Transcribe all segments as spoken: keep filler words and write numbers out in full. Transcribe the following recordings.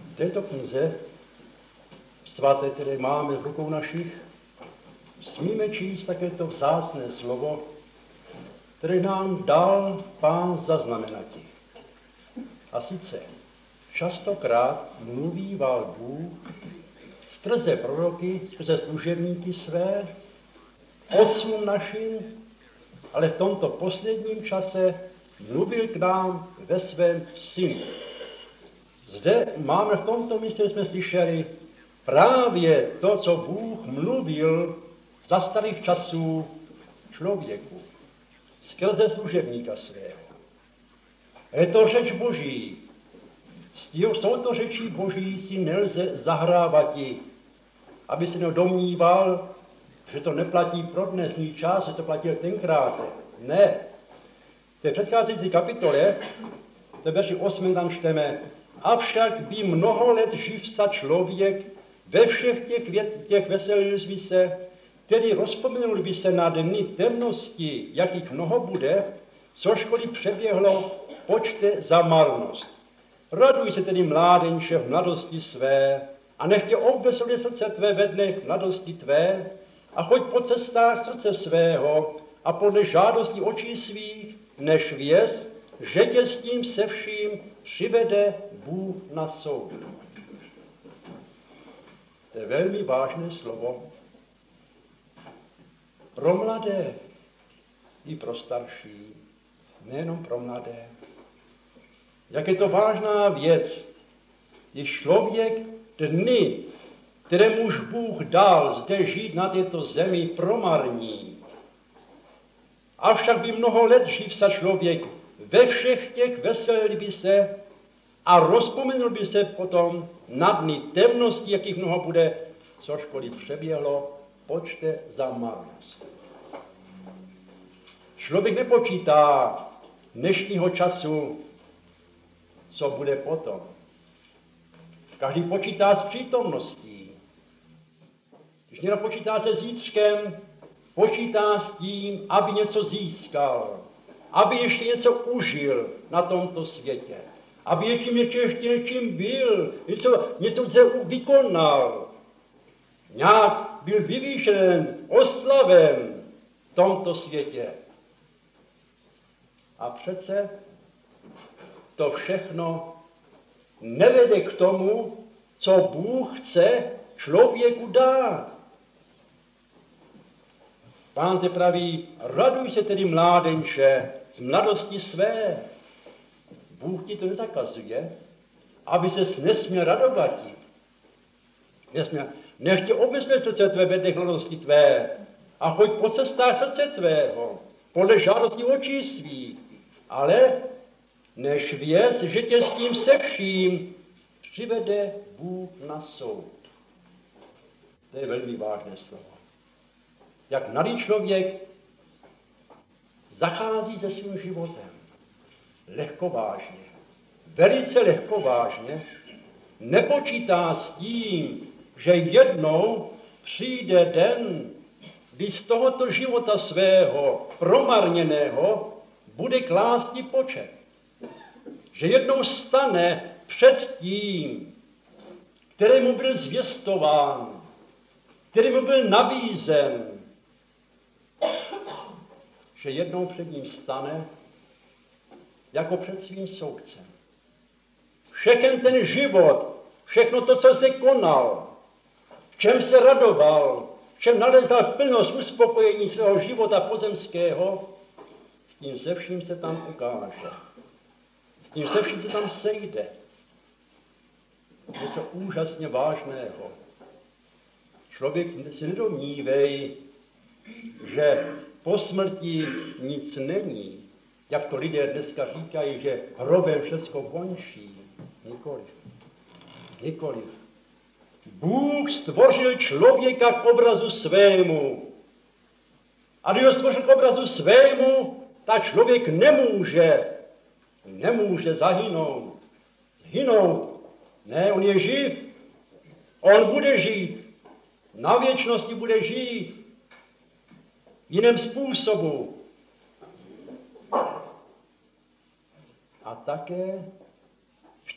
V této knize svaté, které máme v rukou našich, smíme číst také to vzácné slovo, které nám dal Pán zaznamenati. A sice častokrát mluvívá Bůh skrze proroky, skrze služebníky své, otcům našim, ale v tomto posledním čase mluvil k nám ve svém synu. Zde máme v tomto místě, jsme slyšeli, právě to, co Bůh mluvil za starých časů člověku, skrze služebníka svého. Je to řeč Boží. S touto řečí Boží si nelze zahrávati, aby se nedomníval, že to neplatí pro dnesní čas, že to platí tenkrát. Ne. V té předcházející kapitole, to verši osm tam čteme, avšak by mnoho let živ sa člověk, ve všech těch, těch veselil by se, tedy rozpomenul by se na dny temnosti, jakých mnoho bude, cožkoliv přeběhlo, počte za marnost. Raduj se tedy, mládenče, v mladosti své, a nech tě obveselí srdce tvé ve dnech mladosti tvé, a choď po cestách srdce svého a podle žádostí očí svých, než věz, že tě s tím se vším přivede Bůh na soud. To je velmi vážné slovo pro mladé i pro starší, nejenom pro mladé. Jak je to vážná věc, když člověk dny, které muž Bůh dal zde žít na této zemi, promarní. Avšak by mnoho let živ sa člověk, ve všech těch veselil by se a rozpomenul by se potom na dny temnosti, jakých mnoho bude, cožkoliv přeběhlo, počte za marnost. Člověk nepočítá dnešního času, co bude potom. Každý počítá s přítomností. Když někdo počítá se zítřkem, počítá s tím, aby něco získal, aby ještě něco užil na tomto světě, aby ještě něco ještě něčím byl, něco, něco vykonal, nějak byl vyvýšen, oslaven v tomto světě. A přece to všechno nevede k tomu, co Bůh chce člověku dát. Pán zde praví, raduj se tedy, mládenče, z mladosti své. Bůh ti to nezakazuje, aby ses nesměl radovati. Nesměl, nech tě obvesle srdce tvé ve dnech mladosti tvé a choď po cestách srdce tvého, podle žádostí očí svých, ale než věz, že tě s tím se vším přivede Bůh na soud. To je velmi vážné slovo. Jak mladý člověk zachází se svým životem lehkovážně, velice lehkovážně, nepočítá s tím, že jednou přijde den, kdy z tohoto života svého promarněného bude klásti počet. Že jednou stane před tím, kterému byl zvěstován, kterému byl nabízen, že jednou před ním stane jako před svým soudcem. Všechen ten život, všechno to, co se konal, v čem se radoval, v čem nalezal plnost uspokojení svého života pozemského, s tím se vším se tam ukáže. S tím se vším se tam sejde. Něco úžasně vážného. Člověk si nedomnívej, že po smrti nic není. Jak to lidé dneska říkají, že hrobem všecko končí. Nikoliv. Nikoliv. Bůh stvořil člověka k obrazu svému. A když ho stvořil k obrazu svému, tak člověk nemůže, nemůže zahynout. Hynout. Ne, on je živ. On bude žít. Na věčnosti bude žít. Jiném způsobu. A také v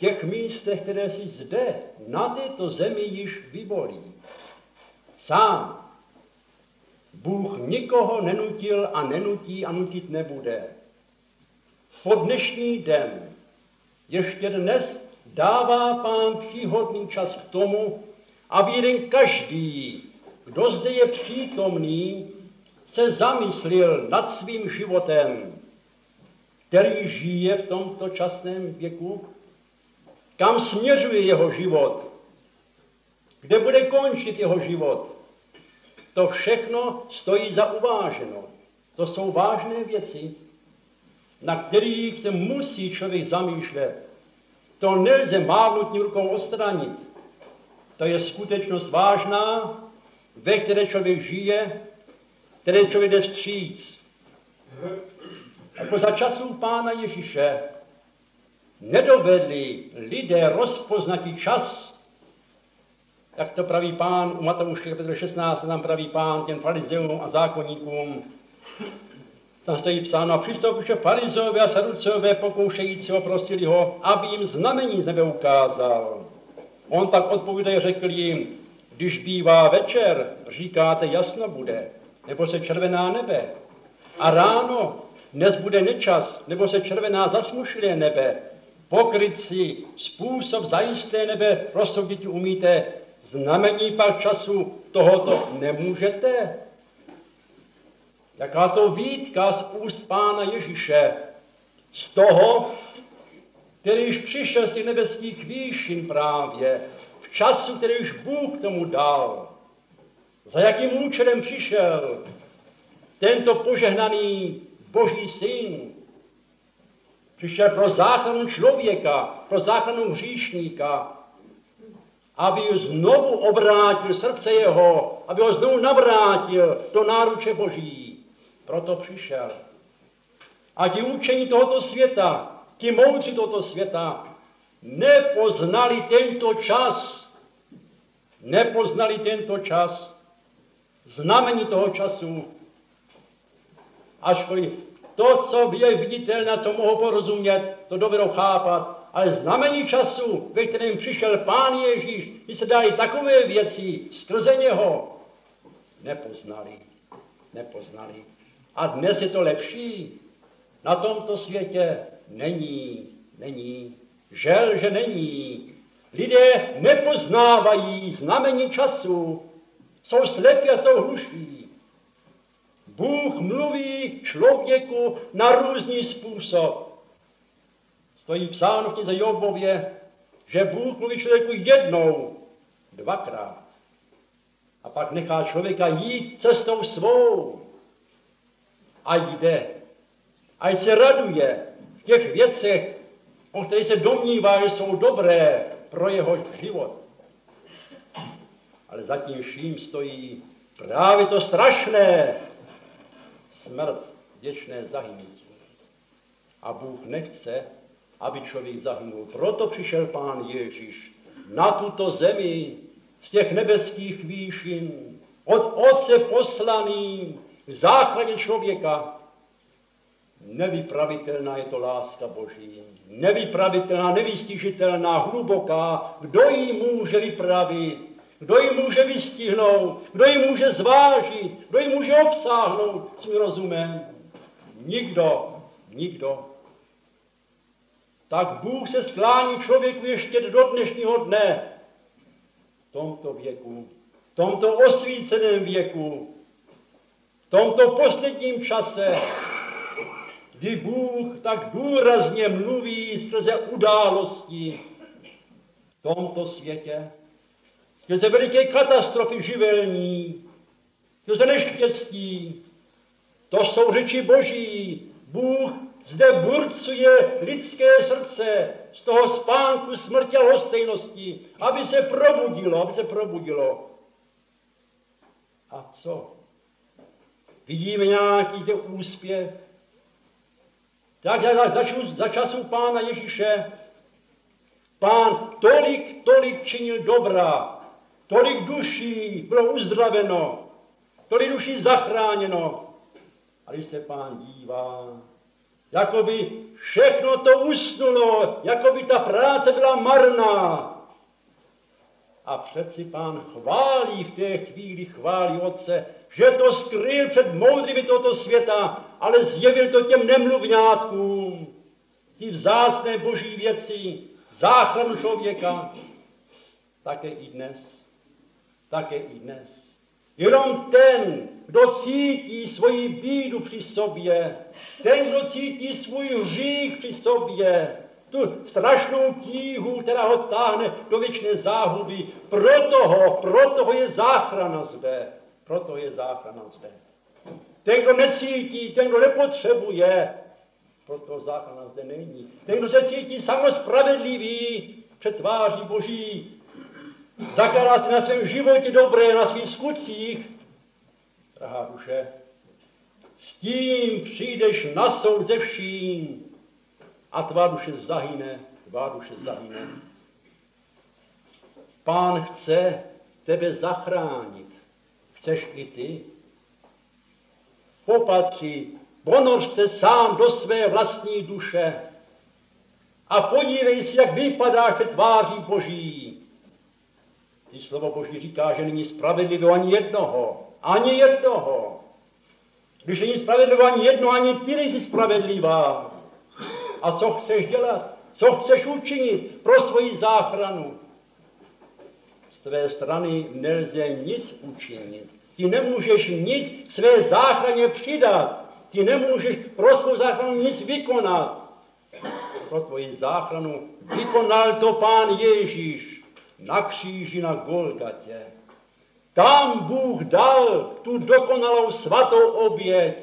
těch místech, které si zde, na této zemi již vyvolí. Sám. Bůh nikoho nenutil a nenutí a nutit nebude. Po dnešní den, ještě dnes, dává Pán příhodný čas k tomu, aby jeden každý, kdo zde je přítomný, se zamyslil nad svým životem, který žije v tomto časném věku, kam směřuje jeho život, kde bude končit jeho život. To všechno stojí za uváženo. To jsou vážné věci, na kterých se musí člověk zamýšlet. To nelze mávnutím rukou odstranit. To je skutečnost vážná, ve které člověk žije, které člověk jde vstříc. Jako za časů Pána Ježíše nedovedli lidé rozpoznat čas, jak to praví Pán u Matouše šestnáct, tam praví Pán těm farizeům a zákonníkům. Tam se jí psáno, a přistoupili farizové a saduceové pokoušející ho, prosili ho, aby jim znamení z nebe ukázal. On tak odpovídaje řekl jim, když bývá večer, říkáte jasno bude, nebo se červená nebe. A ráno, dnes bude nečas, nebo se červená zasmušilé nebe. Pokrytci, způsob zajisté nebe rozsoudit umíte, znamení pak času tohoto nemůžete. Jaká to výtka z úst Pána Ježíše, z toho, který již přišel z těch nebeských výšin právě, v času, který už Bůh tomu dal. Za jakým účelem přišel tento požehnaný Boží syn? Přišel pro záchranu člověka, pro záchranu hříšníka, aby znovu obrátil srdce jeho, aby ho znovu navrátil do náruče Boží. Proto přišel. A ti učení tohoto světa, ti moudří tohoto světa, nepoznali tento čas, nepoznali tento čas, znamení toho času, ačkoliv to, co je viditelné, co mohou porozumět, to dovedou chápat, ale znamení času, ve kterém přišel Pán Ježíš, kdy se dali takové věci skrze něho, nepoznali, nepoznali. A dnes je to lepší. Na tomto světě není, není, žel, že není. Lidé nepoznávají znamení času, jsou slepí a jsou hluší. Bůh mluví člověku na různý způsob. Stojí psáno v knize Jobově, že Bůh mluví člověku jednou, dvakrát. A pak nechá člověka jít cestou svou. A jde. Ať se raduje v těch věcech, o kterých se domnívá, že jsou dobré pro jeho život. Ale zatím vším stojí právě to strašné, smrt, věčné zahynutí. A Bůh nechce, aby člověk zahynul. Proto přišel Pán Ježíš na tuto zemi z těch nebeských výšin, od Otce poslaný k záchraně člověka. Nevypravitelná je to láska Boží. Nevypravitelná, nevystižitelná, hluboká. Kdo ji může vypravit? Kdo ji může vystihnout? Kdo ji může zvážit? Kdo ji může obsáhnout svým rozumem? Nikdo. Nikdo. Tak Bůh se sklání člověku ještě do dnešního dne. V tomto věku, v tomto osvíceném věku, v tomto posledním čase, kdy Bůh tak důrazně mluví skrze události v tomto světě, skrze veliké katastrofy živelní, skrze neštěstí. To jsou řeči Boží. Bůh zde burcuje lidské srdce z toho spánku smrti a lhostejnosti, aby se probudilo, aby se probudilo. A co? Vidíme nějaký zde úspěch? Tak jak za, za časů Pána Ježíše Pán tolik, tolik činil dobra, tolik duší bylo uzdraveno, tolik duší zachráněno. A když se Pán dívá, Jako by všechno to usnulo, jako by ta práce byla marná. A přeci Pán chválí v té chvíli, chválí Otce, že to skryl před moudrými tohoto světa, ale zjevil to těm nemluvňátkům. Ty vzácné boží věci, záchranu člověka, také i dnes, také i dnes. Jenom ten, kdo cítí svoji bídu při sobě, ten, kdo cítí svůj hřích při sobě, tu strašnou tíhu, která ho táhne do věčné záhuby, proto ho, proto ho je záchrana zde, proto je záchrana zde. Ten, kdo necítí, ten, kdo nepotřebuje, proto záchrana zde není. Ten, kdo se cítí samospravedlivý před tváří Boží, zakládá si na svém životě dobré, na svých skutcích, drahá duše, s tím přijdeš na soud ze vším a tvá duše zahyne, tvá duše zahyne. Pán chce tebe zachránit. Chceš i ty? Popatři, ponoř se sám do své vlastní duše a podívej si, jak vypadáš před tváří Boží. Ty slovo Boží říká, že není spravedlivé ani jednoho. Ani jednoho. Když není spravedlivé ani jedno, ani ty nejsi spravedlivá. A co chceš dělat? Co chceš učinit pro svoji záchranu? Z tvé strany nelze nic učinit. Ty nemůžeš nic své záchraně přidat. Ty nemůžeš pro svou záchranu nic vykonat. Pro tvoji záchranu vykonal to Pán Ježíš na kříži na Golgatě. Tam Bůh dal tu dokonalou svatou oběť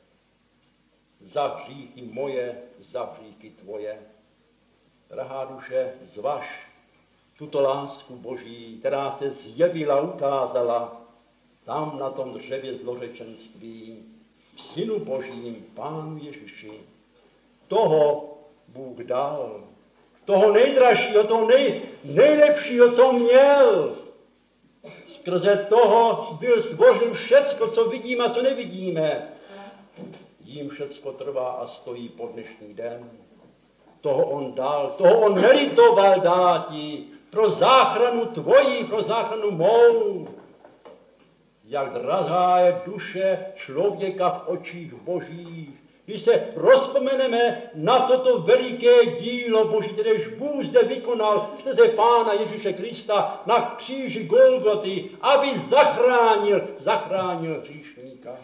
za hříchy moje, za hříchy tvoje. Drahá duše, zvaž tuto lásku Boží, která se zjevila, ukázala tam na tom dřevě zlořečenství, v Synu Božím, Pánu Ježíši. Toho Bůh dal, toho nejdražšího, toho nej, nejlepšího, co měl. Skrze toho byl stvořen všecko, co vidíme a co nevidíme. Jím všecko trvá a stojí po dnešní den. Toho on dal, toho on nelitoval dáti pro záchranu tvojí, pro záchranu mou. Jak drahá je duše člověka v očích Božích. Když se rozpomeneme na toto veliké dílo Boží, kteréž Bůh zde vykonal skrze Pána Ježíše Krista na kříži Golgoty, aby zachránil, zachránil hříšníka.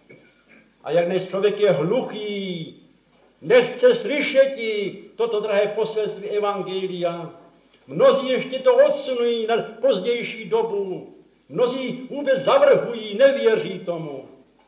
A jak dnes člověk je hluchý, nechce slyšeti toto drahé poselství evangelia. Mnozí ještě to odsunují na pozdější dobu. Mnozí vůbec zavrhují, nevěří tomu.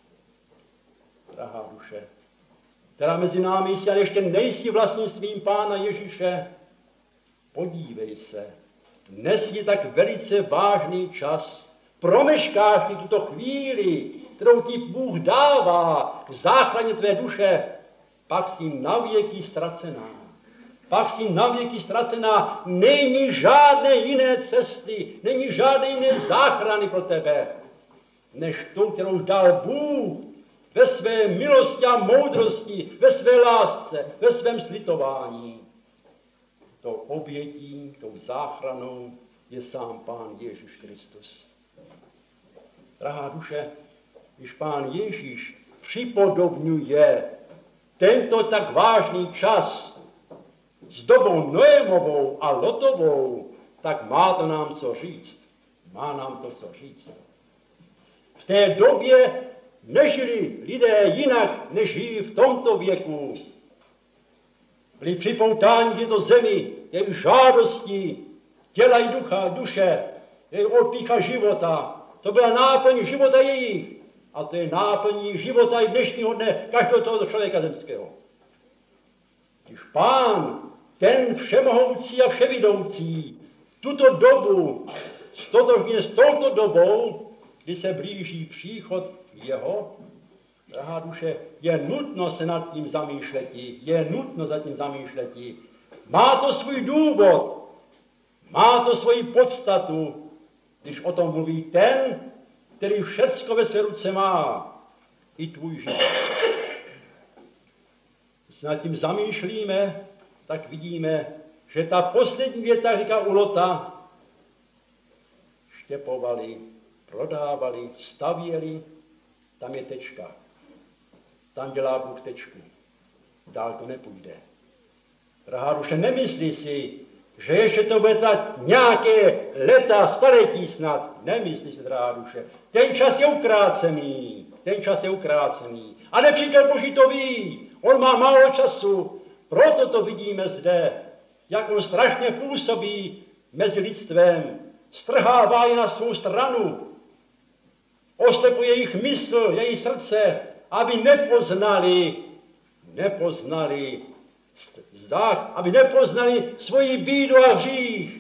Drahá duše, která mezi námi jsi, ale ještě nejsi vlastnictvím Pána Ježíše, podívej se. Dnes je tak velice vážný čas. Promeškáš ti tuto chvíli, kterou ti Bůh dává k záchraně tvé duše, pak jsi navěky ztracená. Pak jsi navěky ztracená. Není žádné jiné cesty, není žádné jiné záchrany pro tebe, než tu, kterou dal Bůh ve své milosti a moudrosti, ve své lásce, ve svém slitování. Tou obětí, tou záchranou je sám Pán Ježíš Kristus. Drahá duše, když Pán Ježíš připodobňuje tento tak vážný čas s dobou Noémovou a Lotovou, tak má to nám co říct. Má nám to co říct. V té době nežili lidé jinak, než žijí v tomto věku. Byli připoutáni k této zemi, jejich žádosti, těla i ducha, duše, jejich opícha života. To byla náplň života jejich. A to je náplní života i dnešního dne každého tohoto člověka zemského. Když Pán, ten všemohoucí a vševidoucí, tuto dobu stotožně s touto dobou, kdy se blíží příchod jeho, drahá duše, je nutno se nad tím zamýšleti, je nutno za tím zamýšleti. Má to svůj důvod, má to svoji podstatu, když o tom mluví ten, který všecko ve své ruce má, i tvůj život. se nad tím zamýšlíme, tak vidíme, že ta poslední věta říká u Lota, štěpovali, prodávali, stavěli, tam je tečka. Tam dělá Bůh tečku. Dál to nepůjde. Drahá duše, nemyslí si, že ještě to bude trvat nějaké leta, staletí snad. Nemyslí si, drahá duše. Ten čas je ukrácený. Ten čas je ukrácený. A nepřítel Boží to ví. On má málo času. Proto to vidíme zde, jak on strašně působí mezi lidstvem. Strhává je na svou stranu. Oslepuje jejich mysl, jejich srdce, aby nepoznali, nepoznali zdách, aby nepoznali svoji bídu a hřích,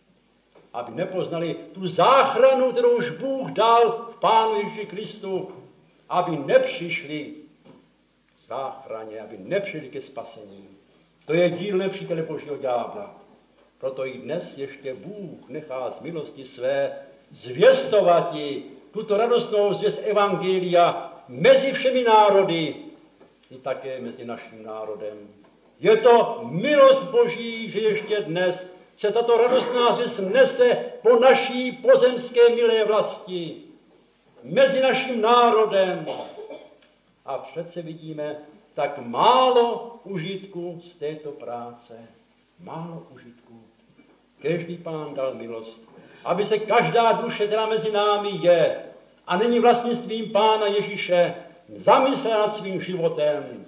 aby nepoznali tu záchranu, kterou už Bůh dal v Pánu Ježíši Kristu, aby nepřišli k záchraně, aby nepřišli ke spasení. To je díl nepřítele Božího ďábla. Proto i dnes ještě Bůh nechá z milosti své zvěstovati tuto radostnou zvěst evangelia mezi všemi národy i také mezi naším národem. Je to milost Boží, že ještě dnes se tato radostná zvěst nese po naší pozemské milé vlasti, mezi naším národem. A přece vidíme tak málo užitku z této práce. Málo užitku. Každý Pán dal milost, aby se každá duše, která mezi námi je a není vlastnictvím Pána Ježíše, zamyslela nad svým životem.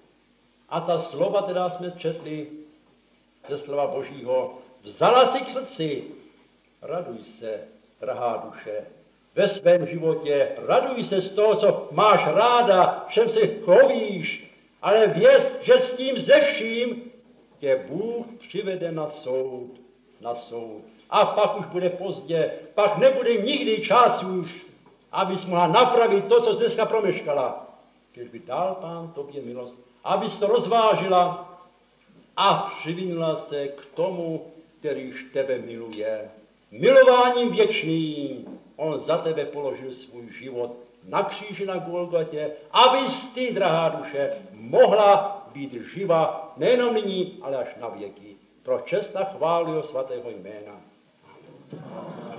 A ta slova, která jsme četli ze slova Božího, vzala si k srdci. Raduj se, drahá duše, ve svém životě. Raduj se z toho, co máš ráda, všem se chovíš, ale věř, že s tím ze vším tě Bůh přivede na soud. Na soud. A pak už bude pozdě, pak nebude nikdy čas už, abys mohla napravit to, co jsi dneska promeškala. Když by dal Pán tobě milost, abys to rozvážila a přivinula se k tomu, kterýž tebe miluje. Milováním věčným on za tebe položil svůj život na kříži na Golgotě, abys ty, drahá duše, mohla být živa nejenom nyní, ale až na věky. Pro čest a chválu jeho svatého jména. Amen.